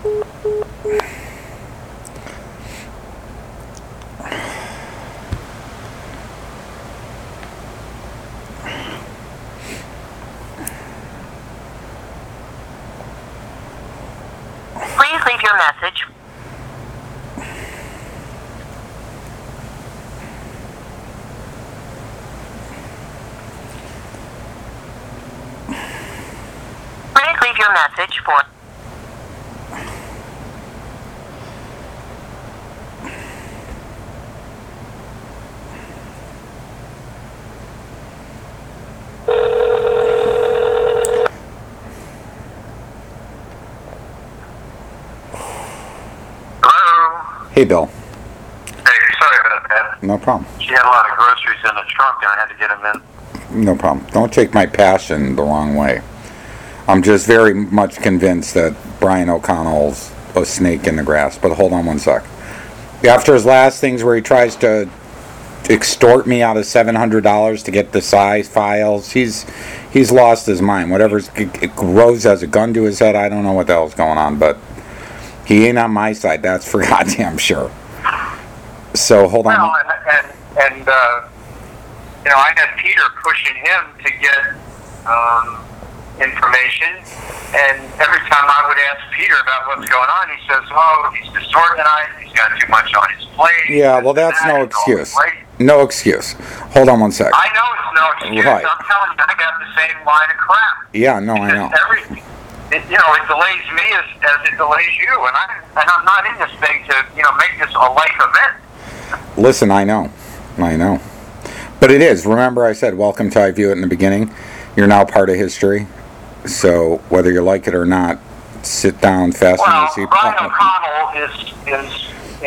Please leave your message. Please leave your message for... Hey, Bill. Hey, sorry about that. No problem. She had a lot of groceries in the trunk, and I had to get them in. No problem. Don't take my passion the wrong way. I'm just very much convinced that Brian O'Connell's a snake in the grass. But hold on one sec. After his last things where he tries to extort me out of $700 to get the size files, he's lost his mind. Whatever's Rose has a gun to his head. I don't know what the hell's going on, but he ain't on my side. That's for goddamn sure. So hold on. Well, and I had Peter pushing him to get information, and every time I would ask Peter about what's going on, he says, "Oh, he's disorganized. He's got too much on his plate." Yeah, well, that's no excuse. No excuse. Hold on one sec. I know it's no excuse. Right. I'm telling you, I got the same line of crap. Yeah, no, I know. It delays me as it delays you, and I'm not in this thing to make this a life event. Listen, I know. But it is. Remember I said, welcome to I View It in the beginning. You're now part of history. So whether you like it or not, sit down, fasten your seatbelt. Brian O'Connell is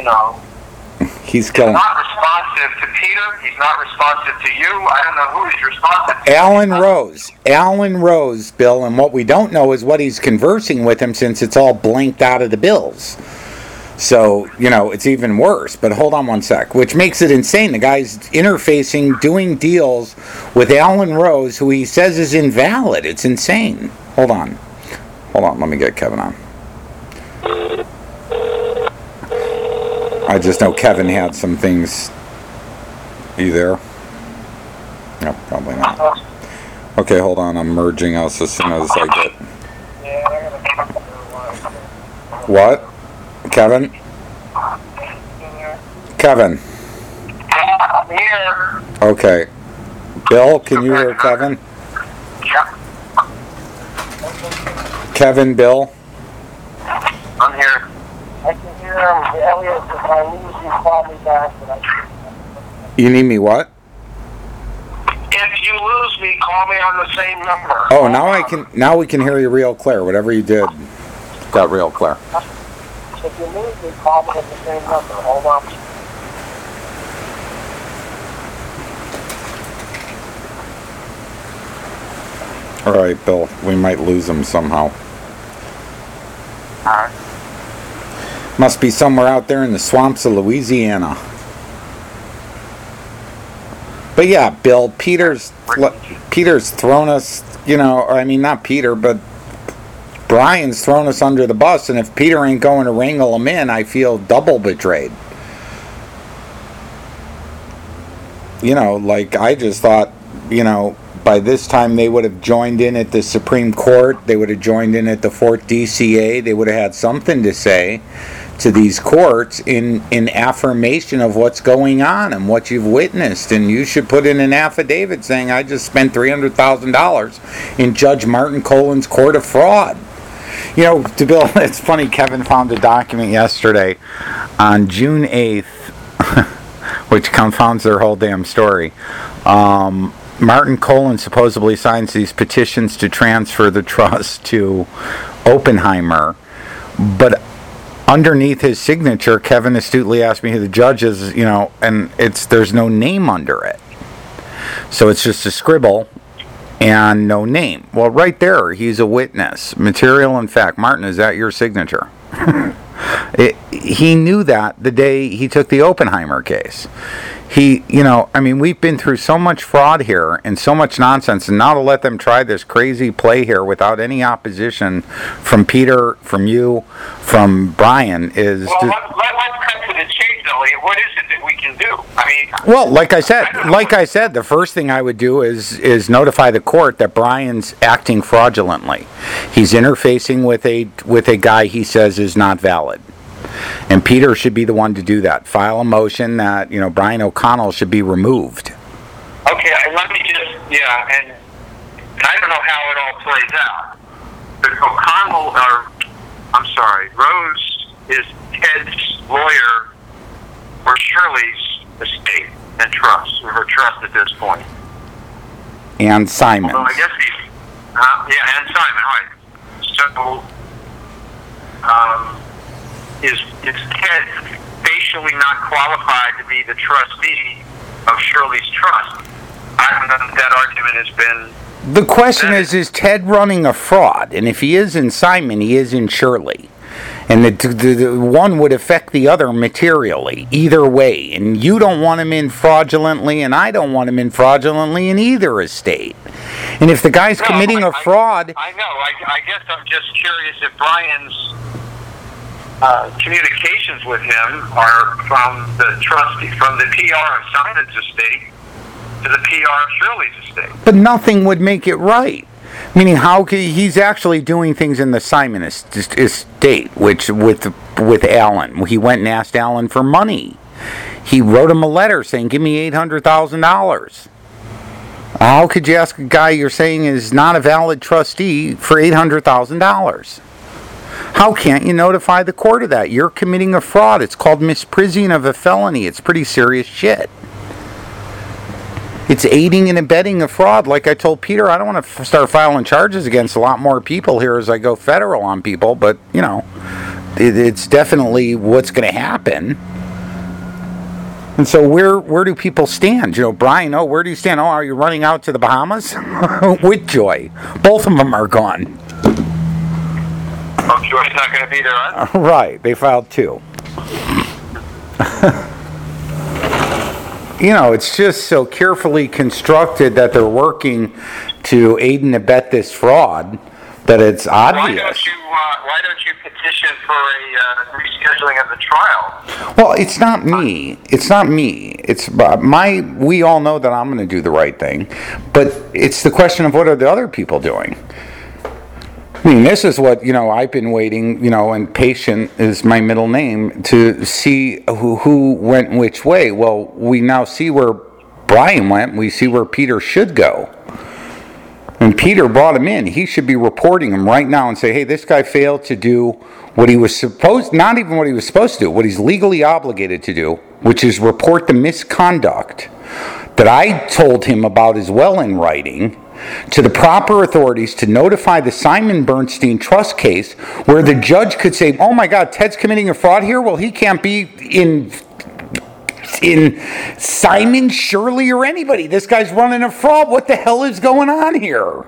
he's killing. He's not responsive to Peter. He's not responsive to you. I don't know who he's responsive to. Alan Rose, Bill, and what we don't know is what he's conversing with him since it's all blanked out of the bills. So, it's even worse. But hold on one sec, which makes it insane. The guy's interfacing, doing deals with Alan Rose, who he says is invalid. It's insane. Hold on. Let me get Kevin on. I just know Kevin had some things. Are you there? No, probably not. Okay, hold on. I'm merging us as soon as I get... What? Kevin? Kevin? I'm here. Okay. Bill, can you hear Kevin? Yeah. Kevin, Bill? I'm here. I can hear him. Elliot, if I lose you, call me back. You need me what? If you lose me, call me on the same number. Oh, now we can hear you real clear. Whatever you did got real clear. If you lose me, call me at the same number. Hold on. All right, Bill. We might lose him somehow. All right. Must be somewhere out there in the swamps of Louisiana. But yeah, Bill, Peter's thrown us, not Peter, but Brian's thrown us under the bus, and if Peter ain't going to wrangle him in, I feel double betrayed. I just thought, by this time they would have joined in at the Supreme Court, they would have joined in at the 4th DCA, they would have had something to say to these courts in affirmation of what's going on and what you've witnessed, and you should put in an affidavit saying, I just spent $300,000 in Judge Martin Colin's court of fraud. To Bill, it's funny, Kevin found a document yesterday on June 8th, which confounds their whole damn story. Martin Colin supposedly signs these petitions to transfer the trust to Oppenheimer, but underneath his signature, Kevin astutely asked me who the judge is, and there's no name under it. So it's just a scribble and no name. Well, right there, he's a witness. Material and fact. Martin, is that your signature? He knew that the day he took the Oppenheimer case. we've been through so much fraud here and so much nonsense, and now to let them try this crazy play here without any opposition from Peter, from you, from Brian is. Well, let's cut to the chase, Elliot. What is it that we can do? Well, like I said, the first thing I would do is notify the court that Brian's acting fraudulently. He's interfacing with a guy he says is not valid. And Peter should be the one to do that. File a motion that, Brian O'Connell should be removed. Okay, let me just, and I don't know how it all plays out. But Rose is Ted's lawyer for Shirley's estate and trust, or her trust at this point. And Simon. Although I guess and Simon, right. So, is Ted facially not qualified to be the trustee of Shirley's trust? I don't know that argument has been... The question is Ted running a fraud? And if he is in Simon, he is in Shirley. And the one would affect the other materially, either way. And you don't want him in fraudulently, and I don't want him in fraudulently in either estate. And if the guy's committing a fraud... I know. I guess I'm just curious if Brian's communications with him are from the trustee, from the PR of Simon's estate to the PR of Shirley's estate. But nothing would make it right. Meaning, he's actually doing things in the Simon estate, which with Alan. He went and asked Alan for money. He wrote him a letter saying, "Give me $800,000." How could you ask a guy you're saying is not a valid trustee for $800,000? How can't you notify the court of that? You're committing a fraud. It's called misprision of a felony. It's pretty serious shit. It's aiding and abetting a fraud. Like I told Peter, I don't want to start filing charges against a lot more people here as I go federal on people, but, it's definitely what's going to happen. And so where do people stand? Brian, where do you stand? Are you running out to the Bahamas? With Joy. Both of them are gone. Oh, Joy's not going to be there, huh? Right. They filed 2. It's just so carefully constructed that they're working to aid and abet this fraud that it's obvious. Why don't you petition for a rescheduling of the trial? Well, it's not me. It's we all know that I'm going to do the right thing, but it's the question of what are the other people doing? This is what, I've been waiting, and patient is my middle name, to see who went which way. Well, we now see where Brian went. We see where Peter should go. And Peter brought him in. He should be reporting him right now and say, hey, this guy failed to do what he was not even what he was supposed to do, what he's legally obligated to do, which is report the misconduct that I told him about as well in writing, to the proper authorities to notify the Simon Bernstein trust case, where the judge could say, oh my God, Ted's committing a fraud here? Well, he can't be in Simon, Shirley, or anybody. This guy's running a fraud. What the hell is going on here?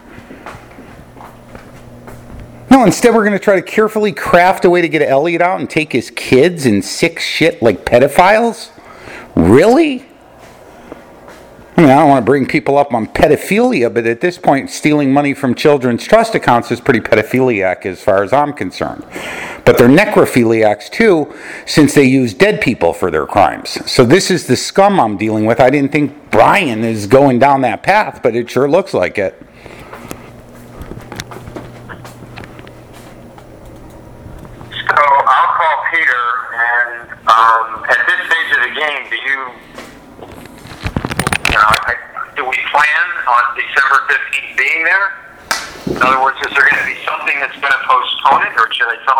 No, instead we're going to try to carefully craft a way to get Elliot out and take his kids and sick shit like pedophiles? Really? I don't want to bring people up on pedophilia, but at this point, stealing money from children's trust accounts is pretty pedophiliac as far as I'm concerned. But they're necrophiliacs too, since they use dead people for their crimes. So this is the scum I'm dealing with. I didn't think Brian is going down that path, but it sure looks like it. So I'll call Peter, and at this stage of the game, do we plan on December 15th being there? In other words, is there going to be something that's going to postpone it, or should I tell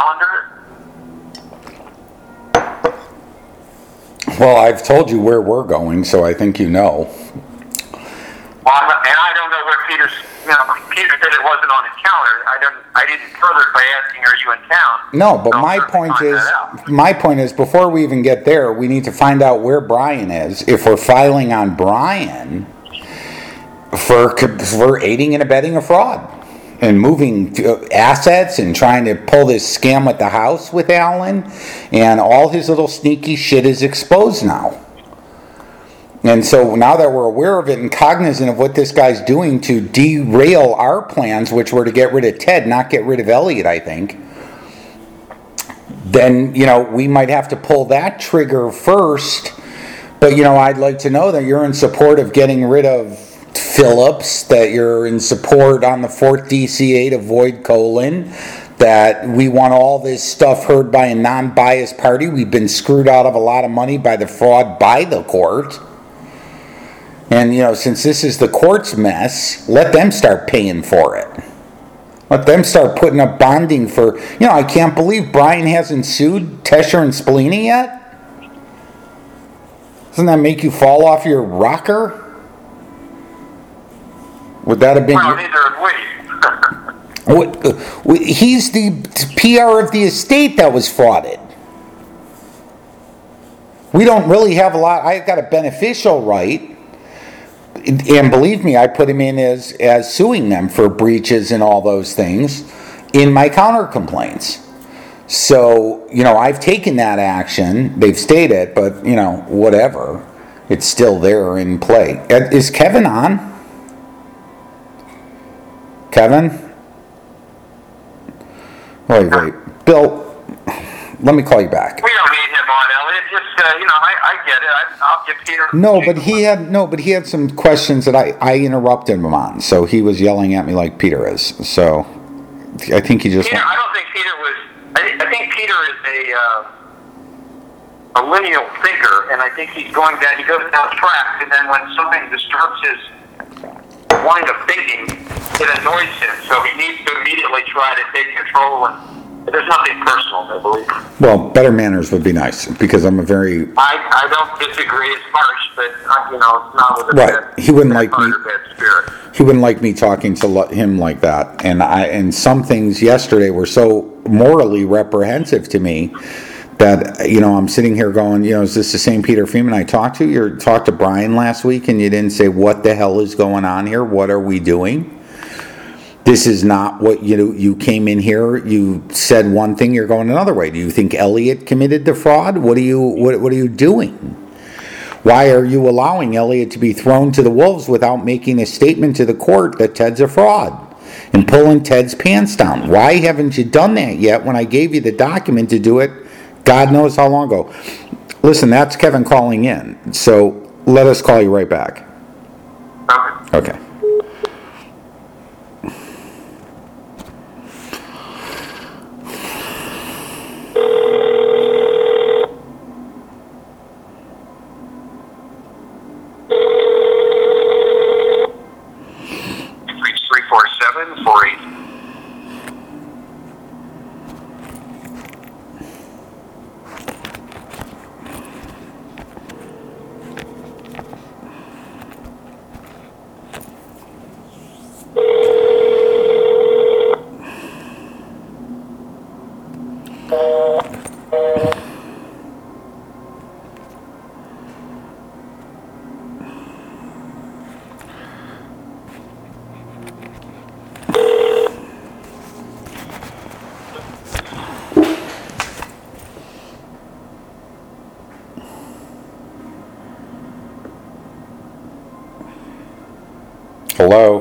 him to calendar it? Well, I've told you where we're going, so I think you know. Well, and I don't know where Peter's. Peter said it wasn't on his calendar. I didn't further it by asking, "Are you in town?" No, but my point is, before we even get there, we need to find out where Brian is. If we're filing on Brian for aiding and abetting a fraud and moving assets and trying to pull this scam with the house with Alan, and all his little sneaky shit is exposed now. And so now that we're aware of it and cognizant of what this guy's doing to derail our plans, which were to get rid of Ted, not get rid of Elliott, I think, then, we might have to pull that trigger first. But, I'd like to know that you're in support of getting rid of Phillips, that you're in support on the 4th DCA to void Colin, that we want all this stuff heard by a non-biased party. We've been screwed out of a lot of money by the fraud by the court. And, since this is the court's mess, let them start paying for it. Let them start putting up bonding for, I can't believe Brian hasn't sued Tesher and Spallini yet. Doesn't that make you fall off your rocker? Would that have been... Well, neither have we. He's the PR of the estate that was frauded. We don't really have a lot. I've got a beneficial right. And believe me, I put him in as suing them for breaches and all those things in my counter complaints. So, I've taken that action. They've stayed it, but, whatever. It's still there in play. Is Kevin on? Kevin? Wait. Bill, let me call you back. We don't need him on, Elliot. Just, I get it. I'll give Peter... But he had some questions that I interrupted him on, so he was yelling at me like Peter is. So, I think he just... Peter, I don't think Peter was... I think Peter is a lineal thinker, and I think he goes down track, and then when something disturbs his line of thinking, it annoys him, so he needs to immediately try to take control, and there's nothing personal, I believe. Well, better manners would be nice, because I'm a very... I don't disagree. It's harsh, but, it's not with a right. He wouldn't like me... bad spirit. He wouldn't like me talking to him like that, and some things yesterday were so morally reprehensive to me that, I'm sitting here going, is this the same Peter Freeman I talked to? You talked to Brian last week and you didn't say, what the hell is going on here? What are we doing? This is not what, you came in here, you said one thing, you're going another way. Do you think Elliott committed the fraud? What are you doing? Why are you allowing Elliott to be thrown to the wolves without making a statement to the court that Ted's a fraud and pulling Ted's pants down? Why haven't you done that yet when I gave you the document to do it God knows how long ago? Listen, that's Kevin calling in, so let us call you right back. Okay. Reach 347-48. Hello?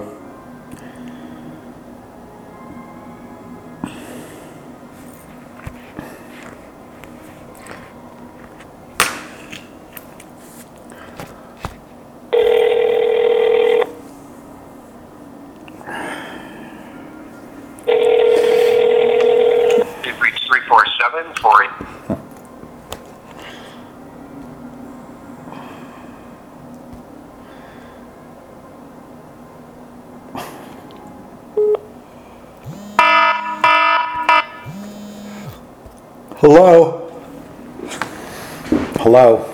You've reached 347-48. Hello? Hello?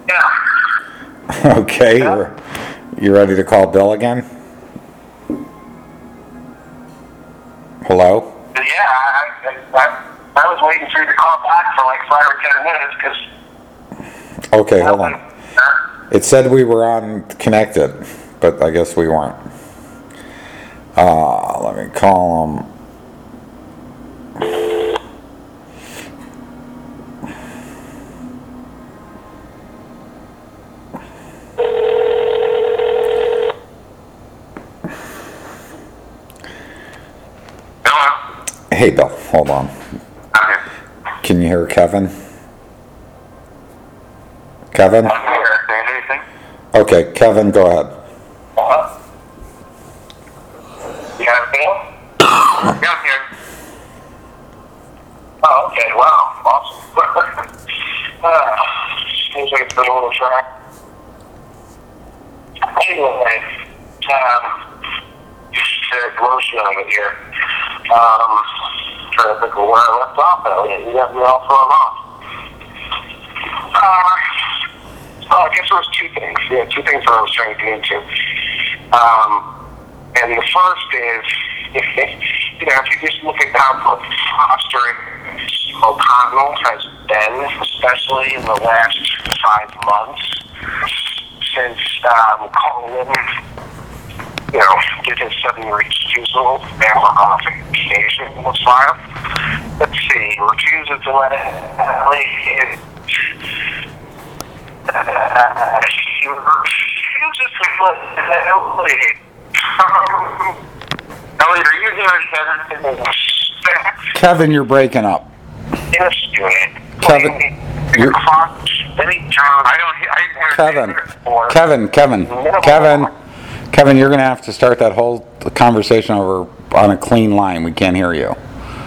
Yeah. Okay, you ready to call Bill again? Hello? Yeah, I was waiting for you to call back for like 5 or 10 minutes because... Okay, hold on. It said we were on connected, but I guess we weren't. Let me call him. Hey, Bill, hold on. Okay. Can you hear Kevin? Kevin? I'm here. Can you hear anything? Okay, Kevin, go ahead. What? You got a Bill? Yeah, I'm here. Oh, okay. Wow. Awesome. Seems like it's been a little track. Anyway, just glotion over here. Trying to think of where I left off at. You got me all thrown off. I guess there was two things. Yeah, two things that I was trying to get into. And the first is, if you just look at how fostering O'Connell has been, especially in the last 5 months, since Colin, did his sudden refusal and modification was filed. Let's see, refuses to let it. She refuses to let Elliot. Elliot, are you here, Kevin? Kevin, you're breaking up. Yes, doing. Kevin, you're... Kevin, you're going to have to start that whole conversation over on a clean line. We can't hear you.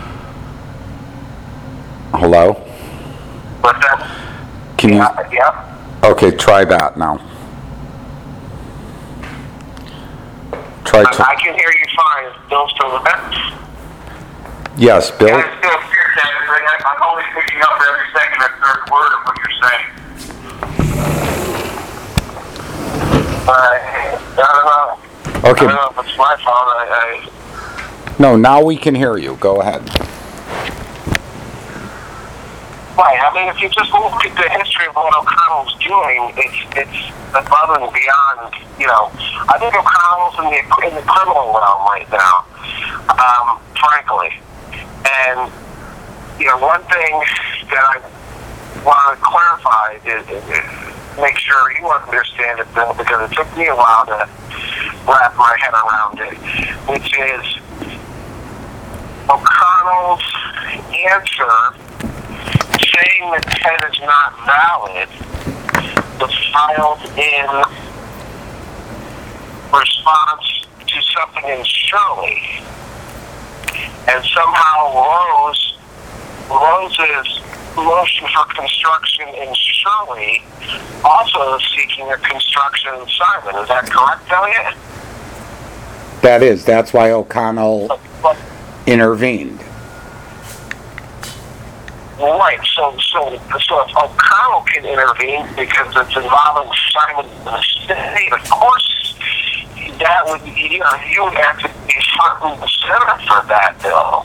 Hello? What's that? Can you? Yeah. Okay, try that now. I can hear you fine. Is Bill still with us? Yes, Bill. Yeah, I'm still here, Kevin, but I'm only picking up every second or third word of what you're saying. I don't know. Okay. I don't know if it's my fault. No, now we can hear you. Go ahead. Right. I mean, if you just look at the history of what O'Connell's doing, it's above and beyond. I think O'Connell's in the criminal realm right now, frankly. And one thing that I want to clarify is make sure you understand it, Bill, because it took me a while to wrap my head around it, which is O'Connell's answer saying that 10 is not valid was filed in response to something in Shirley. And somehow Rose's motion for construction in Shirley also is seeking a construction in Simon. Is that correct, Elliot? That's why O'Connell intervened. Right, so if O'Connell can intervene because it's involving Simon in the state, of course, that would, you would have to be front and center for that bill.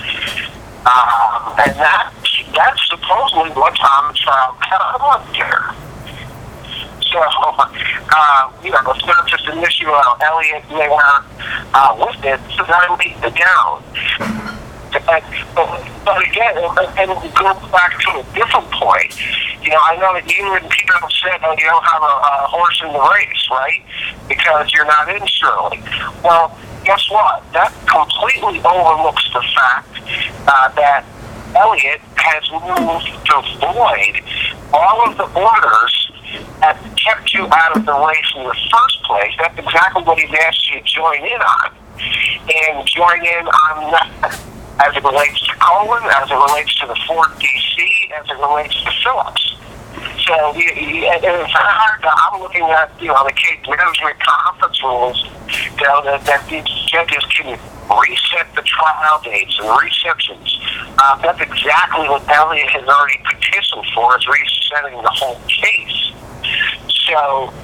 And that's supposedly what's on the trial calendar. So, it's not just an issue of Elliot may want with it, so that would be the down. But again, and we go back to a different point. I know that you and Peter have said that you don't have a horse in the race, right? Because you're not in Shirley. Well, guess what? That completely overlooks the fact that Elliot has moved to void all of the orders that kept you out of the race in the first place. That's exactly what he's asked you to join in on. And join in on that. As it relates to Colin, as it relates to the Ford DC, as it relates to Phillips. So, in fact, I'm looking at, the case management conference rules, that these judges can reset the trial dates and receptions. That's exactly what Elliot has already petitioned for, is resetting the whole case. So,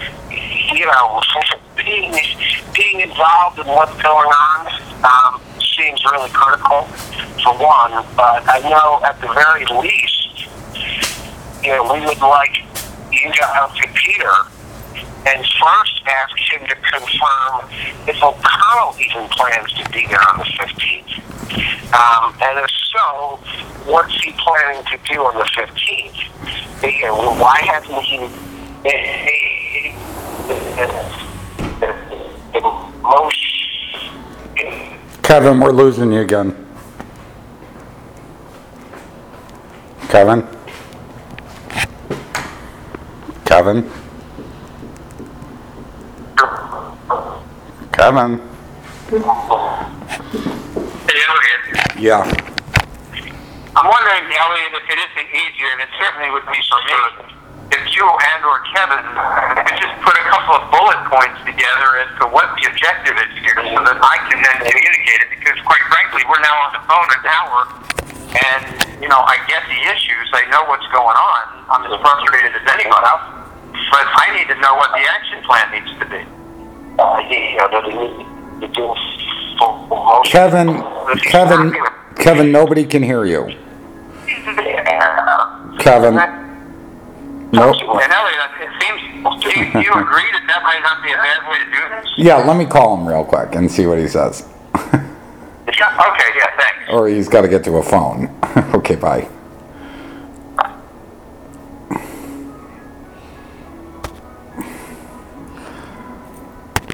being involved in what's going on, seems really critical, for one, but I know at the very least, we would like you to out to Peter and first ask him to confirm if O'Connell even plans to be there on the 15th. And if so, what's he planning to do on the 15th? Why hasn't he Kevin, we're losing you again. Kevin? Kevin? Kevin? Hey, Elliot. Yeah. I'm wondering, Elliot, if it isn't easier, and it certainly would be for me, if you and or Kevin could just put a couple of bullet points together as to what the objective is here so that I can then communicate it, because quite frankly, we're now on the phone an hour, and, you know, I get the issues, I know what's going on, I'm as frustrated as anybody else, but I need to know what the action plan needs to be. Kevin, nobody can hear you. Kevin. Nope. And Elliot, it seems, do you agree that that might not be a bad way to do this? Yeah, let me call him real quick and see what he says. Okay, yeah, thanks. Or he's got to get to a phone. Okay, bye.